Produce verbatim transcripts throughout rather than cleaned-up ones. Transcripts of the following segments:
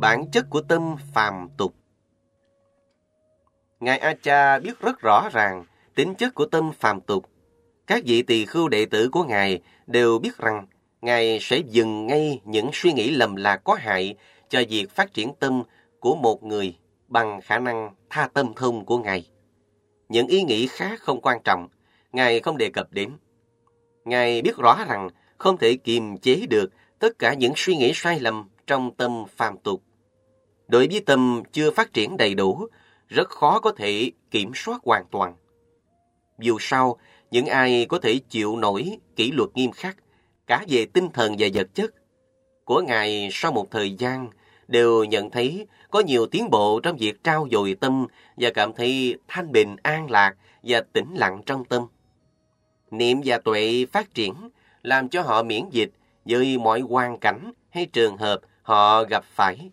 bản chất của tâm phàm tục. Ngài A Cha biết rất rõ ràng tính chất của tâm phàm tục. Các vị tỳ khưu đệ tử của Ngài đều biết rằng Ngài sẽ dừng ngay những suy nghĩ lầm lạc có hại cho việc phát triển tâm của một người bằng khả năng tha tâm thông của Ngài. Những ý nghĩ khác không quan trọng, Ngài không đề cập đến. Ngài biết rõ rằng không thể kiềm chế được tất cả những suy nghĩ sai lầm trong tâm phàm tục. Đối với tâm chưa phát triển đầy đủ, rất khó có thể kiểm soát hoàn toàn. Dù sao, những ai có thể chịu nổi kỷ luật nghiêm khắc, cả về tinh thần và vật chất, của Ngài sau một thời gian đều nhận thấy có nhiều tiến bộ trong việc trau dồi tâm và cảm thấy thanh bình an lạc và tĩnh lặng trong tâm. Niệm và tuệ phát triển làm cho họ miễn dịch với mọi hoàn cảnh hay trường hợp họ gặp phải.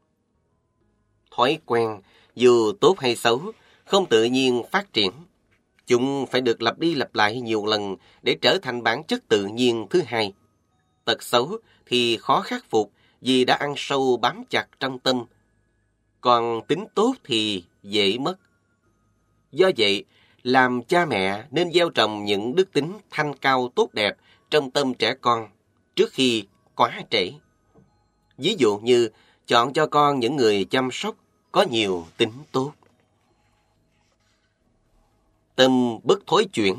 Thói quen, dù tốt hay xấu, không tự nhiên phát triển. Chúng phải được lặp đi lặp lại nhiều lần để trở thành bản chất tự nhiên thứ hai. Tật xấu thì khó khắc phục vì đã ăn sâu bám chặt trong tâm. Còn tính tốt thì dễ mất. Do vậy, làm cha mẹ nên gieo trồng những đức tính thanh cao tốt đẹp trong tâm trẻ con trước khi quá trễ. Ví dụ như chọn cho con những người chăm sóc có nhiều tính tốt. Tâm bất thối chuyển.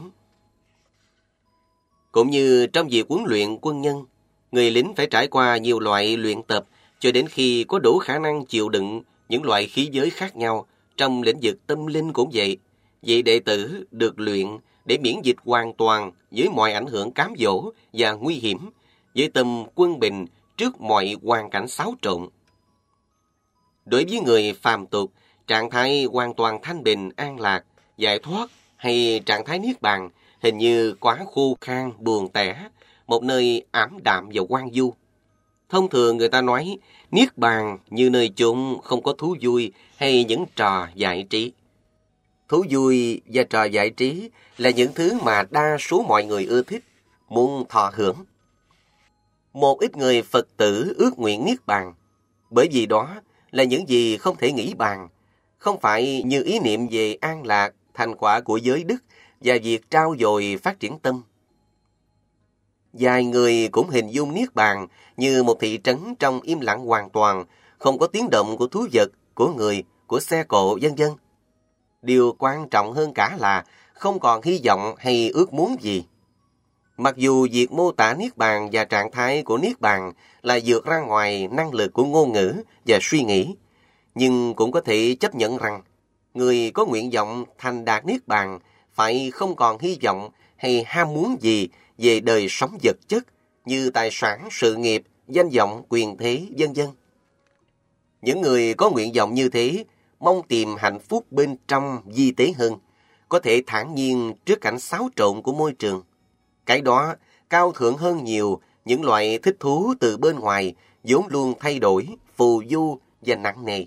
Cũng như trong việc huấn luyện quân nhân, người lính phải trải qua nhiều loại luyện tập cho đến khi có đủ khả năng chịu đựng những loại khí giới khác nhau. Trong lĩnh vực tâm linh cũng vậy. Vị đệ tử được luyện để miễn dịch hoàn toàn với mọi ảnh hưởng cám dỗ và nguy hiểm, với tâm quân bình trước mọi hoàn cảnh xáo trộn. Đối với người phàm tục, trạng thái hoàn toàn thanh bình, an lạc, giải thoát hay trạng thái niết bàn hình như quá khô khan, buồn tẻ, một nơi ảm đạm và hoang vu. Thông thường người ta nói niết bàn như nơi chốn không có thú vui hay những trò giải trí. Thú vui và trò giải trí là những thứ mà đa số mọi người ưa thích, muốn thọ hưởng. Một ít người Phật tử ước nguyện niết bàn, bởi vì đó là những gì không thể nghĩ bàn, không phải như ý niệm về an lạc, thành quả của giới đức và việc trau dồi phát triển tâm. Vài người cũng hình dung niết bàn như một thị trấn trong im lặng hoàn toàn, không có tiếng động của thú vật, của người, của xe cộ, vân vân. Điều quan trọng hơn cả là không còn hy vọng hay ước muốn gì. Mặc dù việc mô tả niết bàn và trạng thái của niết bàn là vượt ra ngoài năng lực của ngôn ngữ và suy nghĩ, nhưng cũng có thể chấp nhận rằng người có nguyện vọng thành đạt niết bàn phải không còn hy vọng hay ham muốn gì về đời sống vật chất như tài sản, sự nghiệp, danh vọng, quyền thế, vân vân. Những người có nguyện vọng như thế mong tìm hạnh phúc bên trong vi tế hơn, có thể thản nhiên trước cảnh xáo trộn của môi trường. Cái đó cao thượng hơn nhiều những loại thích thú từ bên ngoài vốn luôn thay đổi, phù du và nặng nề.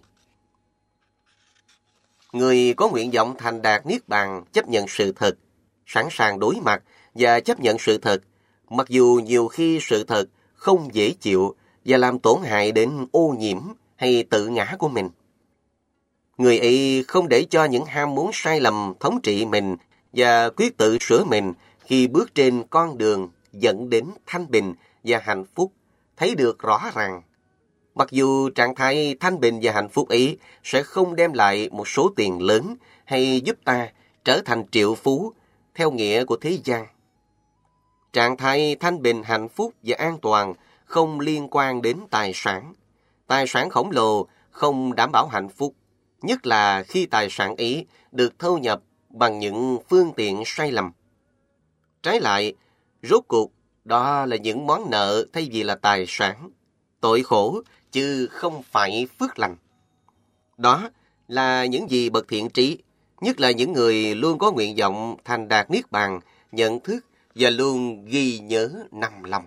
Người có nguyện vọng thành đạt niết bàn chấp nhận sự thật, sẵn sàng đối mặt và chấp nhận sự thật, mặc dù nhiều khi sự thật không dễ chịu và làm tổn hại đến ô nhiễm hay tự ngã của mình. Người ấy không để cho những ham muốn sai lầm thống trị mình và quyết tự sửa mình khi bước trên con đường dẫn đến thanh bình và hạnh phúc, thấy được rõ ràng. Mặc dù trạng thái thanh bình và hạnh phúc ấy sẽ không đem lại một số tiền lớn hay giúp ta trở thành triệu phú theo nghĩa của thế gian. Trạng thái thanh bình, hạnh phúc và an toàn không liên quan đến tài sản. Tài sản khổng lồ không đảm bảo hạnh phúc, nhất là khi tài sản ấy được thâu nhập bằng những phương tiện sai lầm. Trái lại, rốt cuộc đó là những món nợ thay vì là tài sản, tội khổ chứ không phải phước lành. Đó là những gì bậc thiện trí, nhất là những người luôn có nguyện vọng thành đạt niết bàn, nhận thức và luôn ghi nhớ nằm lòng.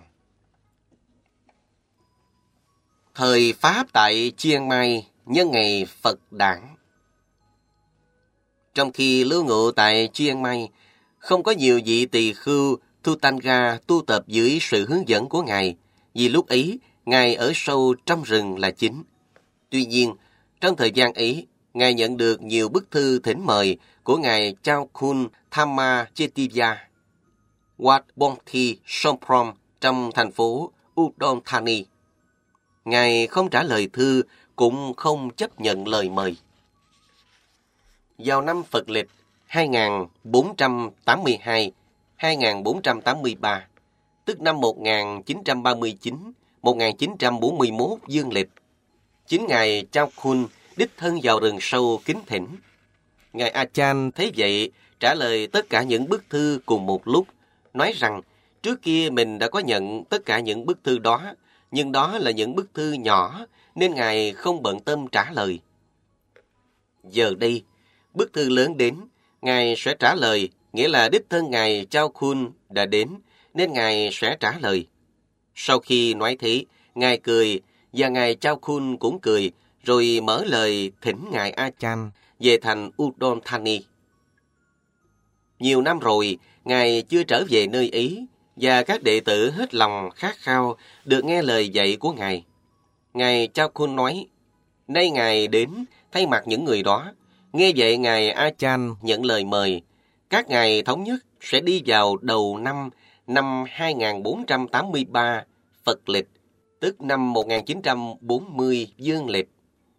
Thời Pháp tại Chiang Mai nhân ngày Phật đản. Trong khi lưu ngụ tại Chiang Mai, không có nhiều vị tỳ khưu Thutanga tu tập dưới sự hướng dẫn của Ngài, vì lúc ấy Ngài ở sâu trong rừng là chính. Tuy nhiên, trong thời gian ấy, Ngài nhận được nhiều bức thư thỉnh mời của Ngài Chaukun Thamma Chettiya, Wat Bongthi Somprom trong thành phố Udon Thani. Ngài không trả lời thư, cũng không chấp nhận lời mời. Vào năm Phật lịch hai nghìn bốn trăm tám mươi hai đến hai nghìn bốn trăm tám mươi ba, tức năm một nghìn chín trăm ba mươi chín đến một nghìn chín trăm bốn mươi mốt dương lịch, chính Ngài Chaukun đích thân vào rừng sâu kính thỉnh. Ngài A Chan thấy vậy, trả lời tất cả những bức thư cùng một lúc, nói rằng trước kia mình đã có nhận tất cả những bức thư đó, nhưng đó là những bức thư nhỏ, nên Ngài không bận tâm trả lời. Giờ đây, bức thư lớn đến, Ngài sẽ trả lời, nghĩa là đích thân Ngài Chaukun đã đến, nên Ngài sẽ trả lời. Sau khi nói thế, Ngài cười, và Ngài Chaukun cũng cười, rồi mở lời thỉnh Ngài A Chan về thành Udon Thani. Nhiều năm rồi, Ngài chưa trở về nơi ấy, và các đệ tử hết lòng khát khao được nghe lời dạy của Ngài. Ngài Chaukun nói, nay Ngài đến thay mặt những người đó. Nghe vậy, Ngài A Chan nhận lời mời. Các ngài thống nhất sẽ đi vào đầu năm năm hai nghìn bốn trăm tám mươi ba Phật lịch, tức năm một nghìn chín trăm bốn mươi dương lịch.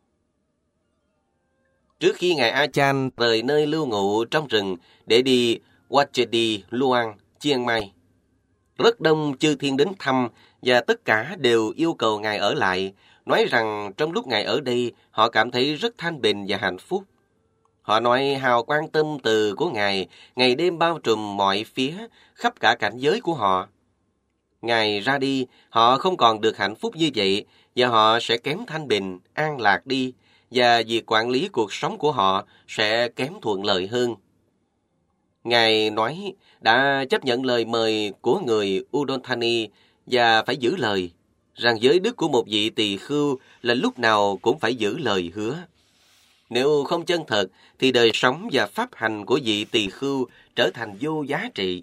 Trước khi Ngài A Chan rời nơi lưu ngụ trong rừng để đi Wat Luang, Chiang Mai, rất đông chư thiên đến thăm và tất cả đều yêu cầu Ngài ở lại, nói rằng trong lúc Ngài ở đây họ cảm thấy rất thanh bình và hạnh phúc. Họ nói hào quang tâm từ của Ngài ngày đêm bao trùm mọi phía, khắp cả cảnh giới của họ. Ngài ra đi, họ không còn được hạnh phúc như vậy, và họ sẽ kém thanh bình, an lạc đi, và việc quản lý cuộc sống của họ sẽ kém thuận lợi hơn. Ngài nói đã chấp nhận lời mời của người Udon Thani và phải giữ lời, rằng giới đức của một vị tỳ khưu là lúc nào cũng phải giữ lời hứa. Nếu không chân thật, thì đời sống và pháp hành của vị tỳ khưu trở thành vô giá trị.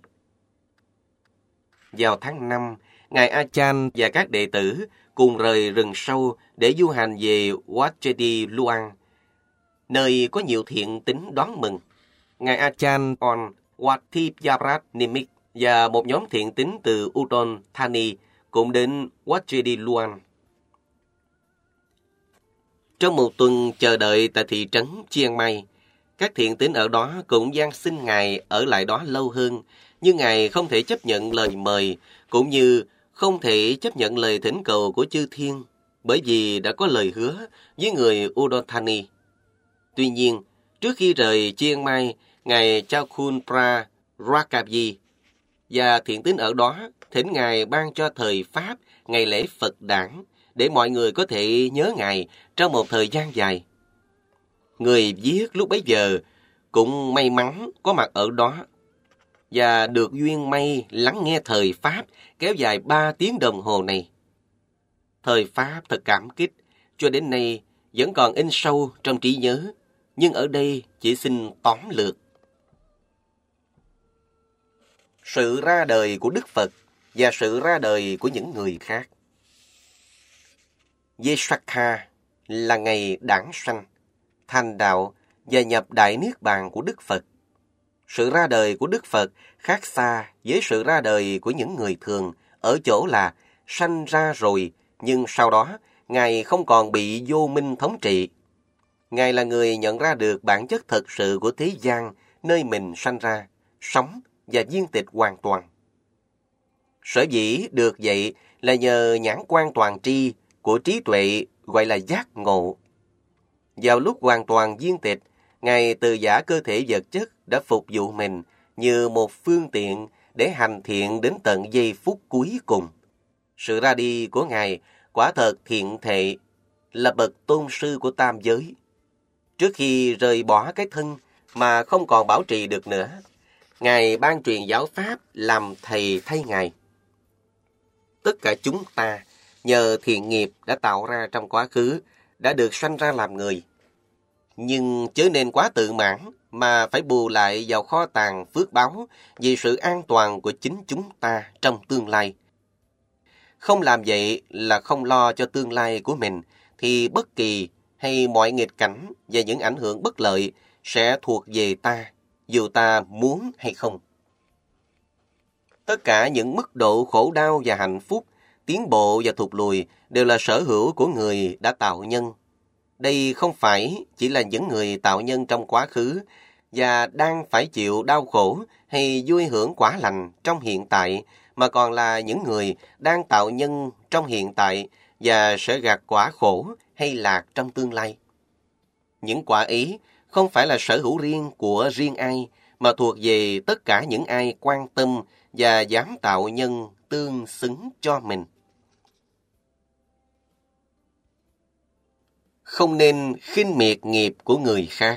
Vào tháng năm, Ngài A Chan và các đệ tử cùng rời rừng sâu để du hành về Wat Luang, nơi có nhiều thiện tín đón mừng. Ngài A Chan on Wat Yarat Nimik và một nhóm thiện tín từ Udon Thani cũng đến Wat Luang. Trong một tuần chờ đợi tại thị trấn Chiang Mai, các thiện tín ở đó cũng van xin Ngài ở lại đó lâu hơn, nhưng Ngài không thể chấp nhận lời mời, cũng như không thể chấp nhận lời thỉnh cầu của chư thiên, bởi vì đã có lời hứa với người Udon Thani. Tuy nhiên, trước khi rời Chiang Mai, Ngài Chaukun Pra Rakabyi và thiện tín ở đó thỉnh Ngài ban cho thời Pháp ngày lễ Phật đản, để mọi người có thể nhớ Ngài trong một thời gian dài. Người viết lúc bấy giờ cũng may mắn có mặt ở đó, và được duyên may lắng nghe thời Pháp kéo dài ba tiếng đồng hồ này. Thời Pháp thật cảm kích, cho đến nay vẫn còn in sâu trong trí nhớ, nhưng ở đây chỉ xin tóm lược. Sự ra đời của Đức Phật và sự ra đời của những người khác. Vesakha là ngày đản sanh, thành đạo và nhập đại niết bàn của Đức Phật. Sự ra đời của Đức Phật khác xa với sự ra đời của những người thường, ở chỗ là sanh ra rồi, nhưng sau đó Ngài không còn bị vô minh thống trị. Ngài là người nhận ra được bản chất thật sự của thế gian nơi mình sanh ra, sống và viên tịch hoàn toàn. Sở dĩ được vậy là nhờ nhãn quan toàn tri của trí tuệ, gọi là giác ngộ. Vào lúc hoàn toàn viên tịch, Ngài từ giả cơ thể vật chất đã phục vụ mình như một phương tiện để hành thiện đến tận giây phút cuối cùng. Sự ra đi của Ngài quả thật thiện thệ, là bậc tôn sư của tam giới. Trước khi rời bỏ cái thân mà không còn bảo trì được nữa, Ngài ban truyền giáo pháp làm thầy thay Ngài. Tất cả chúng ta nhờ thiện nghiệp đã tạo ra trong quá khứ đã được sanh ra làm người. Nhưng chớ nên quá tự mãn mà phải bù lại vào kho tàng phước báo vì sự an toàn của chính chúng ta trong tương lai. Không làm vậy là không lo cho tương lai của mình, thì bất kỳ hay mọi nghịch cảnh và những ảnh hưởng bất lợi sẽ thuộc về ta, dù ta muốn hay không. Tất cả những mức độ khổ đau và hạnh phúc, tiến bộ và thụt lùi đều là sở hữu của người đã tạo nhân. Đây không phải chỉ là những người tạo nhân trong quá khứ và đang phải chịu đau khổ hay vui hưởng quả lành trong hiện tại, mà còn là những người đang tạo nhân trong hiện tại và sẽ gặt quả khổ hay lạc trong tương lai. Những quả ấy không phải là sở hữu riêng của riêng ai, mà thuộc về tất cả những ai quan tâm và dám tạo nhân tương xứng cho mình. Không nên khinh miệt nghiệp của người khác.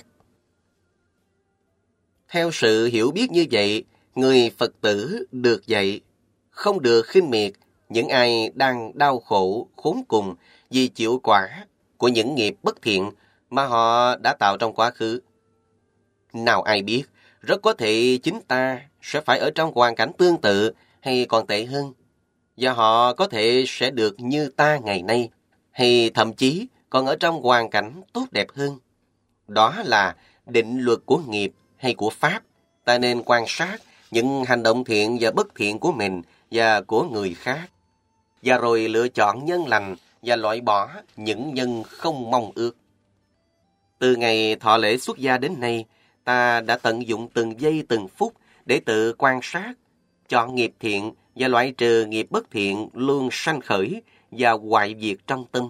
Theo sự hiểu biết như vậy, người Phật tử được dạy không được khinh miệt những ai đang đau khổ, khốn cùng vì chịu quả của những nghiệp bất thiện mà họ đã tạo trong quá khứ. Nào ai biết, rất có thể chính ta sẽ phải ở trong hoàn cảnh tương tự hay còn tệ hơn, và họ có thể sẽ được như ta ngày nay, hay thậm chí còn ở trong hoàn cảnh tốt đẹp hơn. Đó là định luật của nghiệp hay của Pháp. Ta nên quan sát những hành động thiện và bất thiện của mình và của người khác, và rồi lựa chọn nhân lành và loại bỏ những nhân không mong ước. Từ ngày thọ lễ xuất gia đến nay, ta đã tận dụng từng giây từng phút để tự quan sát, chọn nghiệp thiện và loại trừ nghiệp bất thiện luôn sanh khởi và hoại diệt trong tâm.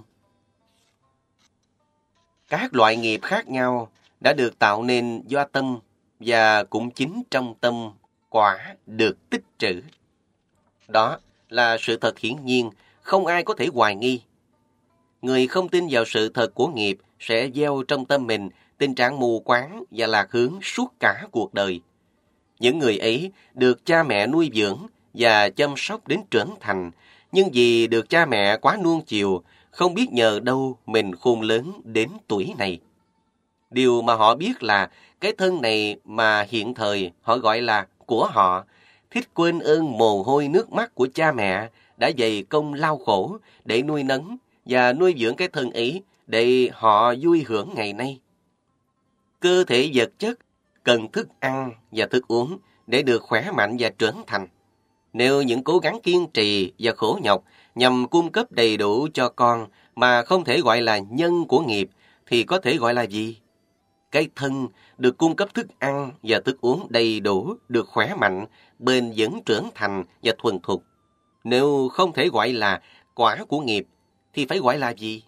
Các loại nghiệp khác nhau đã được tạo nên do tâm, và cũng chính trong tâm quả được tích trữ. Đó là sự thật hiển nhiên, không ai có thể hoài nghi. Người không tin vào sự thật của nghiệp sẽ gieo trong tâm mình tình trạng mù quáng và lạc hướng suốt cả cuộc đời. Những người ấy được cha mẹ nuôi dưỡng và chăm sóc đến trưởng thành, nhưng vì được cha mẹ quá nuông chiều, không biết nhờ đâu mình khôn lớn đến tuổi này. Điều mà họ biết là cái thân này mà hiện thời họ gọi là của họ, thích quên ơn mồ hôi nước mắt của cha mẹ đã dày công lao khổ để nuôi nấng và nuôi dưỡng cái thân ấy để họ vui hưởng ngày nay. Cơ thể vật chất cần thức ăn và thức uống để được khỏe mạnh và trưởng thành. Nếu những cố gắng kiên trì và khổ nhọc nhằm cung cấp đầy đủ cho con mà không thể gọi là nhân của nghiệp, thì có thể gọi là gì? Cái thân được cung cấp thức ăn và thức uống đầy đủ, được khỏe mạnh, bền vững trưởng thành và thuần thục. Nếu không thể gọi là quả của nghiệp, thì phải gọi là gì?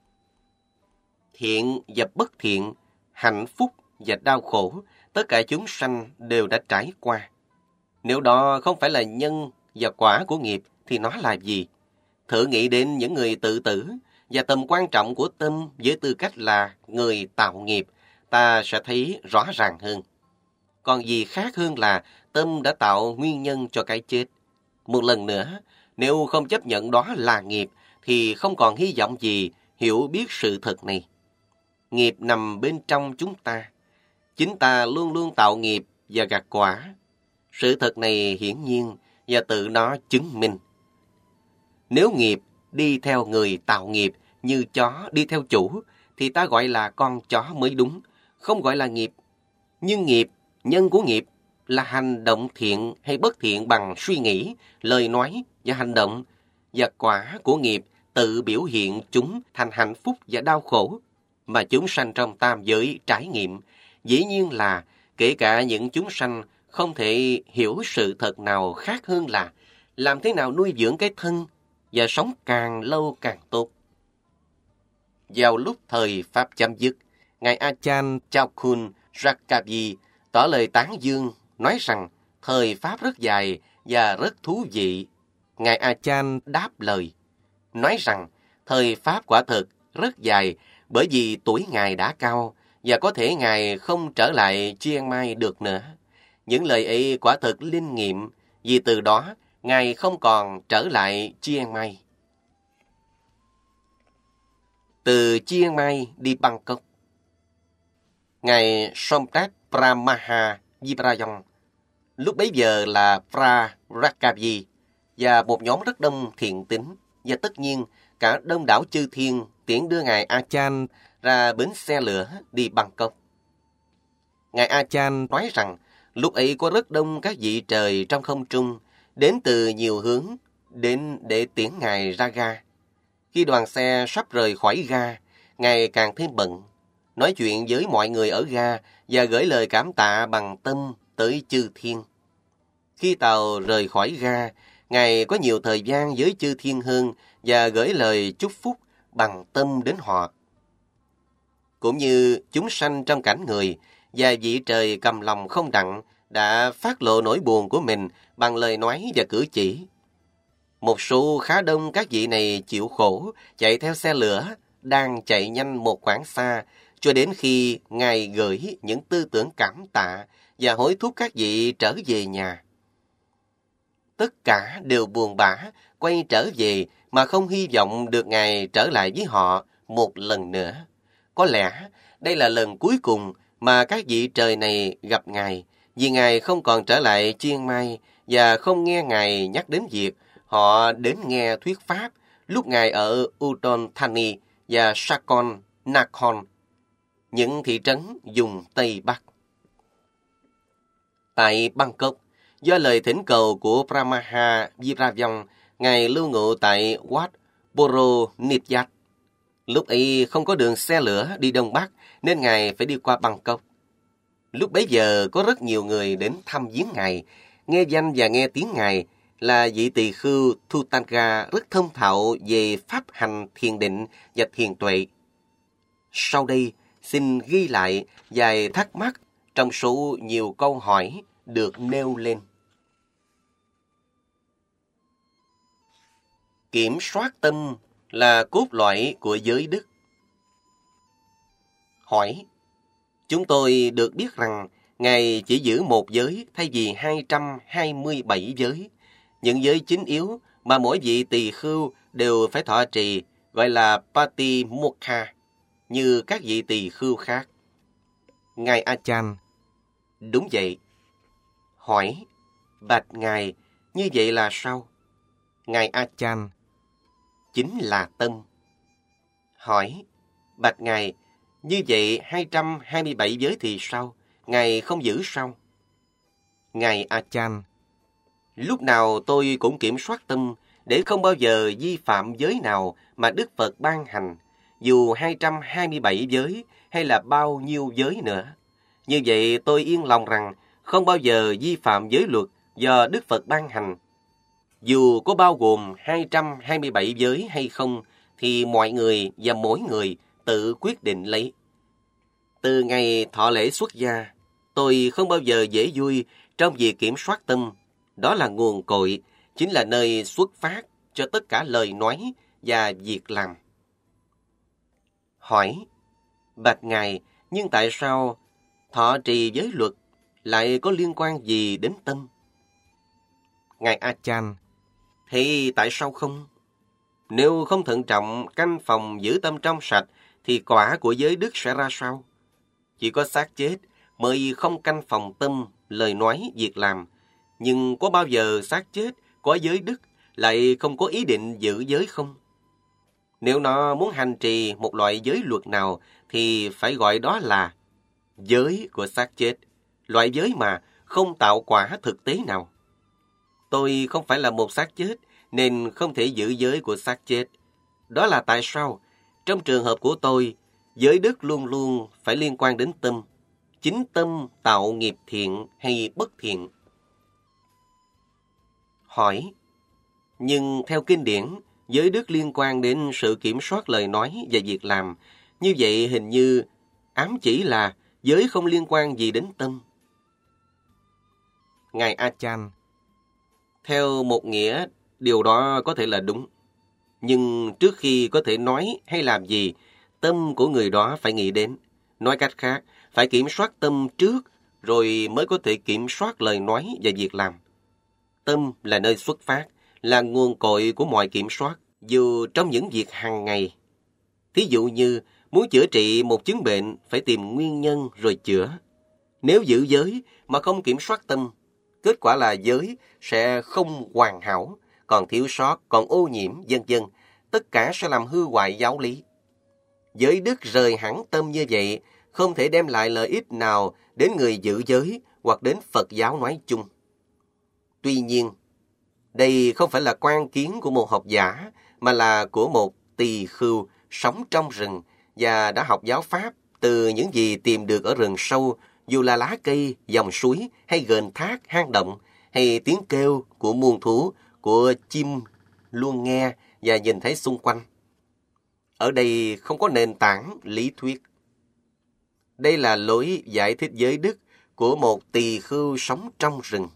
Thiện và bất thiện, hạnh phúc và đau khổ, tất cả chúng sanh đều đã trải qua. Nếu đó không phải là nhân và quả của nghiệp, thì nó là gì? Thử nghĩ đến những người tự tử và tầm quan trọng của tâm với tư cách là người tạo nghiệp, ta sẽ thấy rõ ràng hơn. Còn gì khác hơn là tâm đã tạo nguyên nhân cho cái chết. Một lần nữa, nếu không chấp nhận đó là nghiệp, thì không còn hy vọng gì hiểu biết sự thật này. Nghiệp nằm bên trong chúng ta. Chính ta luôn luôn tạo nghiệp và gặt quả. Sự thật này hiển nhiên và tự nó chứng minh. Nếu nghiệp đi theo người tạo nghiệp như chó đi theo chủ, thì ta gọi là con chó mới đúng, không gọi là nghiệp. Nhưng nghiệp, nhân của nghiệp là hành động thiện hay bất thiện bằng suy nghĩ, lời nói và hành động, và quả của nghiệp tự biểu hiện chúng thành hạnh phúc và đau khổ mà chúng sanh trong tam giới trải nghiệm. Dĩ nhiên là kể cả những chúng sanh không thể hiểu sự thật nào khác hơn là làm thế nào nuôi dưỡng cái thân và sống càng lâu càng tốt. Vào lúc thời Pháp chấm dứt, Ngài Achan Chokun Rakkaji tỏ lời tán dương, nói rằng thời Pháp rất dài và rất thú vị. Ngài Achan đáp lời, nói rằng thời Pháp quả thực rất dài bởi vì tuổi Ngài đã cao và có thể Ngài không trở lại Chiang Mai được nữa. Những lời ấy quả thực linh nghiệm, vì từ đó Ngài không còn trở lại Chiang Mai. Từ Chiang Mai đi Bangkok, Ngài Somrat Pramaha Vibrayong, lúc bấy giờ là Phra Rakkaji, và một nhóm rất đông thiện tín, và tất nhiên cả đông đảo chư thiên tiễn đưa Ngài Achan ra bến xe lửa đi Bangkok. Ngài A Chan nói rằng lúc ấy có rất đông các vị trời trong không trung đến từ nhiều hướng đến để tiễn Ngài ra ga. Khi đoàn xe sắp rời khỏi ga, Ngài càng thêm bận, nói chuyện với mọi người ở ga và gửi lời cảm tạ bằng tâm tới chư thiên. Khi tàu rời khỏi ga, Ngài có nhiều thời gian với chư thiên hơn và gửi lời chúc phúc bằng tâm đến họ. Cũng như chúng sanh trong cảnh người và vị trời cầm lòng không đặng đã phát lộ nỗi buồn của mình bằng lời nói và cử chỉ. Một số khá đông các vị này chịu khổ chạy theo xe lửa đang chạy nhanh một quãng xa cho đến khi Ngài gửi những tư tưởng cảm tạ và hối thúc các vị trở về nhà. Tất cả đều buồn bã quay trở về mà không hy vọng được Ngài trở lại với họ một lần nữa. Có lẽ đây là lần cuối cùng mà các vị trời này gặp Ngài, vì Ngài không còn trở lại Chiang Mai và không nghe Ngài nhắc đến việc họ đến nghe thuyết pháp lúc Ngài ở Udon Thani và Sakon Nakhon, những thị trấn vùng Tây Bắc. Tại Bangkok, do lời thỉnh cầu của Paramaha Viravong, Ngài lưu ngụ tại Wat Poro Nipyat. Lúc ấy không có đường xe lửa đi Đông Bắc nên Ngài phải đi qua Bangkok. Lúc bấy giờ có rất nhiều người đến thăm viếng Ngài, nghe danh và nghe tiếng Ngài là vị tỳ khưu Thutanga rất thông thạo về pháp hành thiền định và thiền tuệ. Sau đây, xin ghi lại vài thắc mắc trong số nhiều câu hỏi được nêu lên. Kiểm soát tâm là cốt lõi của giới đức. Hỏi: chúng tôi được biết rằng Ngài chỉ giữ một giới thay vì hai trăm hai mươi bảy giới. Những giới chính yếu mà mỗi vị tỳ khưu đều phải thọ trì gọi là Patimokkha, như các vị tỳ khưu khác. Ngài A Chan: đúng vậy. Hỏi: bạch Ngài, như vậy là sao? Ngài A Chan: chính là tâm. Hỏi: bạch Ngài, như vậy hai trăm hai mươi bảy giới thì sao? Ngài không giữ sao? Ngài A Chan: lúc nào tôi cũng kiểm soát tâm để không bao giờ vi phạm giới nào mà Đức Phật ban hành, dù hai trăm hai mươi bảy giới hay là bao nhiêu giới nữa. Như vậy tôi yên lòng rằng không bao giờ vi phạm giới luật do Đức Phật ban hành. Dù có bao gồm hai trăm hai mươi bảy giới hay không thì mọi người và mỗi người tự quyết định lấy. Từ ngày thọ lễ xuất gia, tôi không bao giờ dễ vui trong việc kiểm soát tâm. Đó là nguồn cội, chính là nơi xuất phát cho tất cả lời nói và việc làm. Hỏi: bạch Ngài, nhưng tại sao thọ trì giới luật lại có liên quan gì đến tâm? Ngài A Chan: thì tại sao không? Nếu không thận trọng canh phòng giữ tâm trong sạch thì quả của giới đức sẽ ra sao? Chỉ có xác chết mới không canh phòng tâm, lời nói, việc làm. Nhưng có bao giờ xác chết có giới đức lại không có ý định giữ giới không? Nếu nó muốn hành trì một loại giới luật nào thì phải gọi đó là giới của xác chết, loại giới mà không tạo quả thực tế nào. Tôi không phải là một xác chết nên không thể giữ giới của xác chết. Đó là tại sao trong trường hợp của tôi, giới đức luôn luôn phải liên quan đến tâm. Chính tâm tạo nghiệp thiện hay bất thiện. Hỏi: nhưng theo kinh điển, giới đức liên quan đến sự kiểm soát lời nói và việc làm. Như vậy hình như ám chỉ là giới không liên quan gì đến tâm. Ngài A Chan: theo một nghĩa, điều đó có thể là đúng. Nhưng trước khi có thể nói hay làm gì, tâm của người đó phải nghĩ đến. Nói cách khác, phải kiểm soát tâm trước, rồi mới có thể kiểm soát lời nói và việc làm. Tâm là nơi xuất phát, là nguồn cội của mọi kiểm soát, dù trong những việc hàng ngày. Thí dụ như, muốn chữa trị một chứng bệnh, phải tìm nguyên nhân rồi chữa. Nếu giữ giới mà không kiểm soát tâm, kết quả là giới sẽ không hoàn hảo, còn thiếu sót, còn ô nhiễm, vân vân. Tất cả sẽ làm hư hoại giáo lý. Giới đức rời hẳn tâm như vậy, không thể đem lại lợi ích nào đến người giữ giới hoặc đến Phật giáo nói chung. Tuy nhiên, đây không phải là quan kiến của một học giả, mà là của một tỳ khưu sống trong rừng và đã học giáo pháp từ những gì tìm được ở rừng sâu, dù là lá cây, dòng suối, hay ghềnh thác, hang động, hay tiếng kêu của muôn thú, của chim luôn nghe và nhìn thấy xung quanh. Ở đây không có nền tảng lý thuyết. Đây là lối giải thích giới đức của một tỳ khưu sống trong rừng.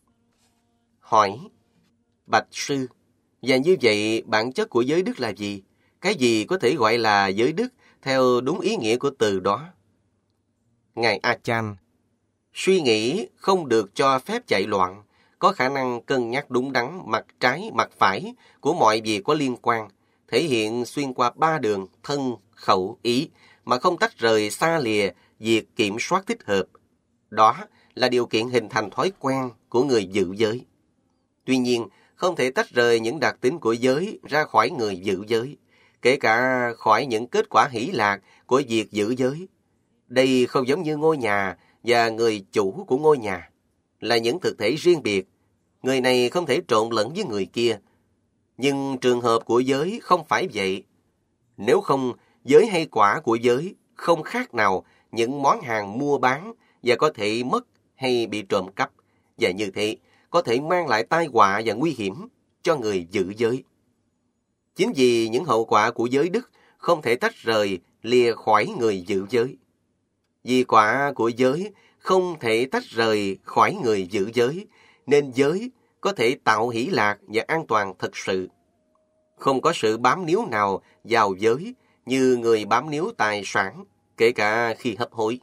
Hỏi: Bạch sư, và như vậy bản chất của giới đức là gì? Cái gì có thể gọi là giới đức theo đúng ý nghĩa của từ đó? Ngài A Chan: Suy nghĩ không được cho phép chạy loạn, có khả năng cân nhắc đúng đắn mặt trái mặt phải của mọi việc có liên quan, thể hiện xuyên qua ba đường thân, khẩu, ý, mà không tách rời xa lìa việc kiểm soát thích hợp. Đó là điều kiện hình thành thói quen của người giữ giới. Tuy nhiên, không thể tách rời những đặc tính của giới ra khỏi người giữ giới, kể cả khỏi những kết quả hỷ lạc của việc giữ giới. Đây không giống như ngôi nhà và người chủ của ngôi nhà, là những thực thể riêng biệt. Người này không thể trộn lẫn với người kia. Nhưng trường hợp của giới không phải vậy. Nếu không, giới hay quả của giới không khác nào những món hàng mua bán và có thể mất hay bị trộm cắp, và như thế có thể mang lại tai họa và nguy hiểm cho người giữ giới. Chính vì những hậu quả của giới đức không thể tách rời lìa khỏi người giữ giới. Vì quả của giới không thể tách rời khỏi người giữ giới, nên giới có thể tạo hỷ lạc và an toàn thật sự. Không có sự bám níu nào vào giới như người bám níu tài sản, kể cả khi hấp hối.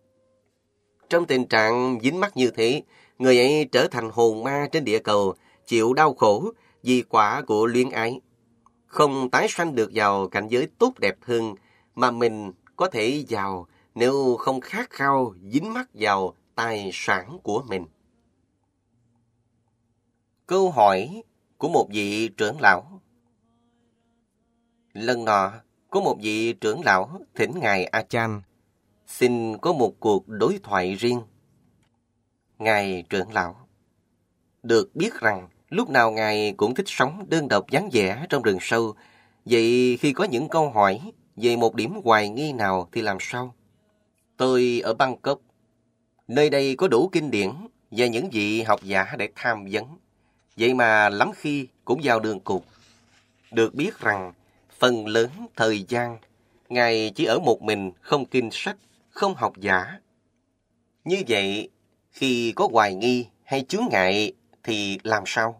Trong tình trạng dính mắc như thế, người ấy trở thành hồn ma trên địa cầu, chịu đau khổ vì quả của luyến ái. Không tái sanh được vào cảnh giới tốt đẹp hơn mà mình có thể vào nếu không khát khao dính mắc vào tài sản của mình. Câu hỏi của một vị trưởng lão. Lần nọ, có một vị trưởng lão thỉnh Ngài A Chan xin có một cuộc đối thoại riêng. Ngài trưởng lão: Được biết rằng lúc nào Ngài cũng thích sống đơn độc vắng vẻ trong rừng sâu. Vậy khi có những câu hỏi về một điểm hoài nghi nào thì làm sao? Tôi ở Bangkok. Nơi đây có đủ kinh điển và những vị học giả để tham vấn. Vậy mà lắm khi cũng vào đường cụt. Được biết rằng phần lớn thời gian Ngài chỉ ở một mình, không kinh sách, không học giả. Như vậy, khi có hoài nghi hay chướng ngại thì làm sao?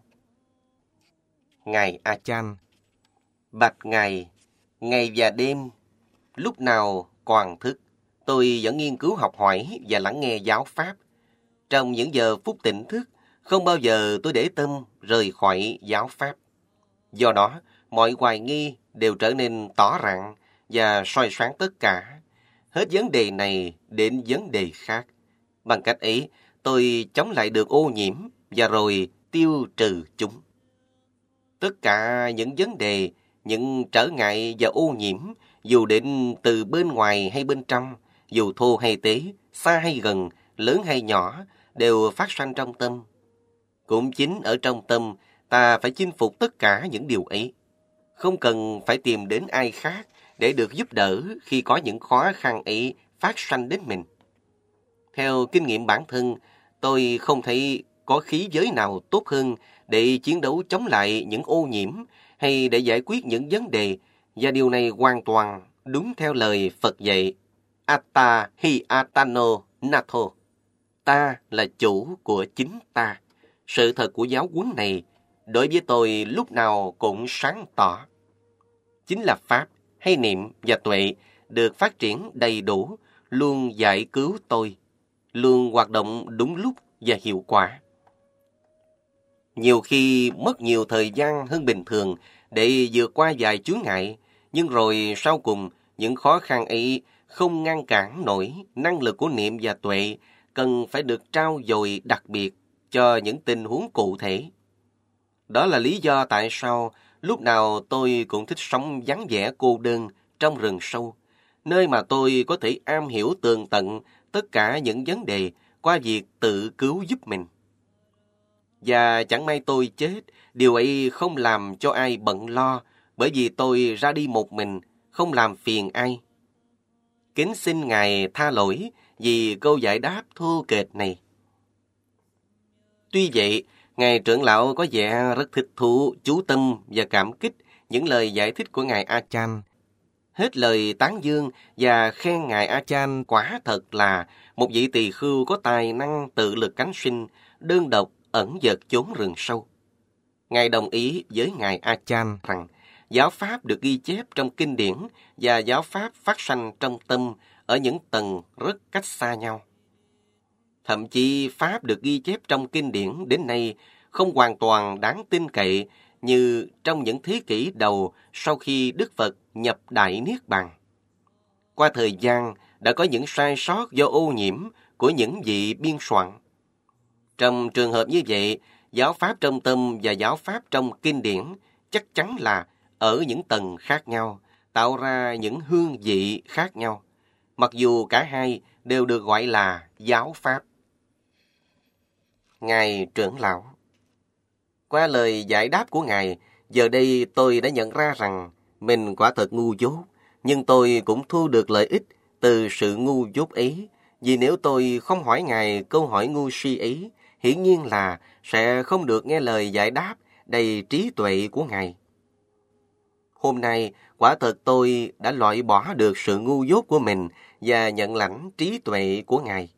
Ngài A Chan: Bạch Ngài, ngày và đêm, lúc nào còn thức, tôi vẫn nghiên cứu học hỏi và lắng nghe giáo pháp. Trong những giờ phút tỉnh thức, không bao giờ tôi để tâm rời khỏi giáo pháp. Do đó, mọi hoài nghi đều trở nên tỏ rạng và soi sáng tất cả, hết vấn đề này đến vấn đề khác. Bằng cách ấy, tôi chống lại được ô nhiễm và rồi tiêu trừ chúng. Tất cả những vấn đề, những trở ngại và ô nhiễm, dù đến từ bên ngoài hay bên trong, dù thô hay tế, xa hay gần, lớn hay nhỏ, đều phát sanh trong tâm. Cũng chính ở trong tâm, ta phải chinh phục tất cả những điều ấy. Không cần phải tìm đến ai khác để được giúp đỡ khi có những khó khăn ấy phát sanh đến mình. Theo kinh nghiệm bản thân, tôi không thấy có khí giới nào tốt hơn để chiến đấu chống lại những ô nhiễm hay để giải quyết những vấn đề, và điều này hoàn toàn đúng theo lời Phật dạy: Atta hi atano natho. Ta là chủ của chính ta. Sự thật của giáo huấn này đối với tôi lúc nào cũng sáng tỏ. Chính là pháp hay niệm và tuệ được phát triển đầy đủ, luôn giải cứu tôi, luôn hoạt động đúng lúc và hiệu quả. Nhiều khi mất nhiều thời gian hơn bình thường để vượt qua vài chướng ngại, nhưng rồi sau cùng những khó khăn ấy không ngăn cản nổi năng lực của niệm và tuệ cần phải được trao dồi đặc biệt cho những tình huống cụ thể. Đó là lý do tại sao lúc nào tôi cũng thích sống vắng vẻ cô đơn trong rừng sâu, nơi mà tôi có thể am hiểu tường tận tất cả những vấn đề qua việc tự cứu giúp mình. Và chẳng may tôi chết, điều ấy không làm cho ai bận lo, bởi vì tôi ra đi một mình, không làm phiền ai. Kính xin Ngài tha lỗi vì câu giải đáp thô kệch này. Tuy vậy, Ngài trưởng lão có vẻ rất thích thú, chú tâm và cảm kích những lời giải thích của Ngài A Chan. Hết lời tán dương và khen Ngài A Chan quả thật là một vị tỳ khưu có tài năng tự lực cánh sinh, đơn độc ẩn dật chốn rừng sâu. Ngài đồng ý với Ngài A Chan rằng giáo pháp được ghi chép trong kinh điển và giáo pháp phát sanh trong tâm ở những tầng rất cách xa nhau. Thậm chí pháp được ghi chép trong kinh điển đến nay không hoàn toàn đáng tin cậy như trong những thế kỷ đầu sau khi Đức Phật nhập Đại Niết Bàn. Qua thời gian đã có những sai sót do ô nhiễm của những vị biên soạn. Trong trường hợp như vậy, giáo pháp trong tâm và giáo pháp trong kinh điển chắc chắn là ở những tầng khác nhau, tạo ra những hương vị khác nhau, mặc dù cả hai đều được gọi là giáo pháp. Ngài trưởng lão, qua lời giải đáp của Ngài, giờ đây tôi đã nhận ra rằng mình quả thật ngu dốt, nhưng tôi cũng thu được lợi ích từ sự ngu dốt ấy, vì nếu tôi không hỏi Ngài câu hỏi ngu si ấy, hiển nhiên là sẽ không được nghe lời giải đáp đầy trí tuệ của Ngài. Hôm nay, quả thật tôi đã loại bỏ được sự ngu dốt của mình và nhận lãnh trí tuệ của Ngài.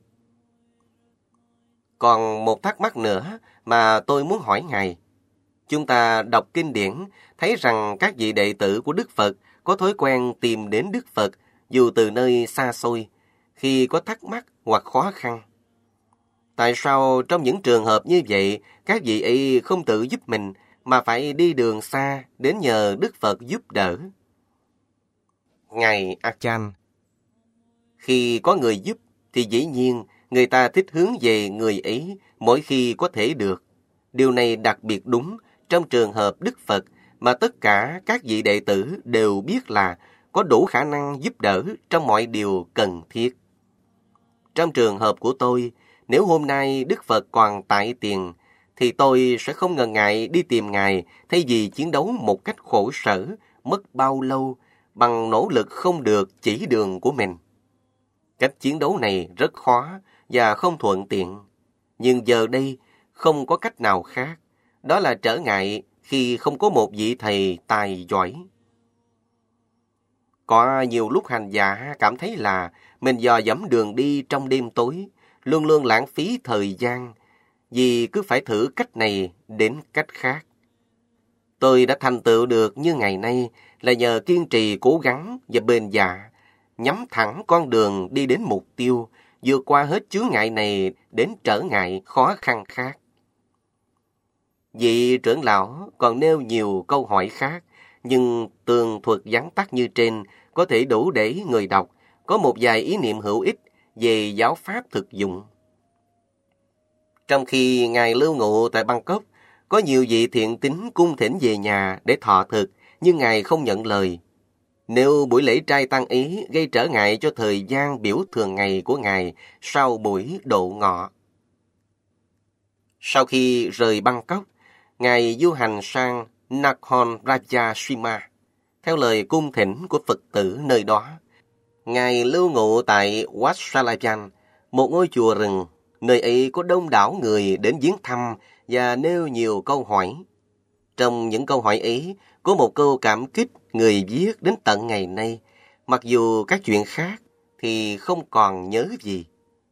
Còn một thắc mắc nữa mà tôi muốn hỏi Ngài. Chúng ta đọc kinh điển thấy rằng các vị đệ tử của Đức Phật có thói quen tìm đến Đức Phật dù từ nơi xa xôi khi có thắc mắc hoặc khó khăn. Tại sao trong những trường hợp như vậy các vị ấy không tự giúp mình mà phải đi đường xa đến nhờ Đức Phật giúp đỡ? Ngài A Chan, khi có người giúp thì dĩ nhiên người ta thích hướng về người ấy mỗi khi có thể được. Điều này đặc biệt đúng trong trường hợp Đức Phật mà tất cả các vị đệ tử đều biết là có đủ khả năng giúp đỡ trong mọi điều cần thiết. Trong trường hợp của tôi, nếu hôm nay Đức Phật còn tại tiền, thì tôi sẽ không ngần ngại đi tìm Ngài thay vì chiến đấu một cách khổ sở, mất bao lâu, bằng nỗ lực không được chỉ đường của mình. Cách chiến đấu này rất khó và không thuận tiện. Nhưng giờ đây, không có cách nào khác. Đó là trở ngại khi không có một vị thầy tài giỏi. Có nhiều lúc hành giả cảm thấy là mình dò dẫm đường đi trong đêm tối, luôn luôn lãng phí thời gian, vì cứ phải thử cách này đến cách khác. Tôi đã thành tựu được như ngày nay là nhờ kiên trì cố gắng và bền dạ, nhắm thẳng con đường đi đến mục tiêu, vượt qua hết chướng ngại này đến trở ngại khó khăn khác. Vị trưởng lão còn nêu nhiều câu hỏi khác, nhưng tường thuật vắn tắt như trên có thể đủ để người đọc có một vài ý niệm hữu ích về giáo pháp thực dụng. Trong khi Ngài lưu ngụ tại Bangkok, có nhiều vị thiện tín cung thỉnh về nhà để thọ thực, nhưng Ngài không nhận lời. Nếu buổi lễ trai tăng ấy gây trở ngại cho thời gian biểu thường ngày của Ngài sau buổi độ ngọ. Sau khi rời Bangkok, Ngài du hành sang Nakhon Ratchasima, theo lời cung thỉnh của Phật tử nơi đó. Ngài lưu ngụ tại Wat Salayan, một ngôi chùa rừng. Nơi ấy có đông đảo người đến viếng thăm và nêu nhiều câu hỏi. Trong những câu hỏi ấy, có một câu cảm kích người viết đến tận ngày nay, mặc dù các chuyện khác thì không còn nhớ gì.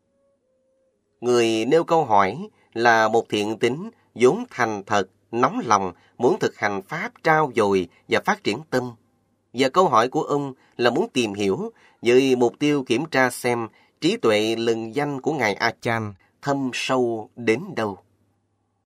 Người nêu câu hỏi là một thiện tín vốn thành thật, nóng lòng, muốn thực hành pháp trao dồi và phát triển tâm. Và câu hỏi của ông là muốn tìm hiểu với mục tiêu kiểm tra xem trí tuệ lừng danh của Ngài A Chan thâm sâu đến đâu.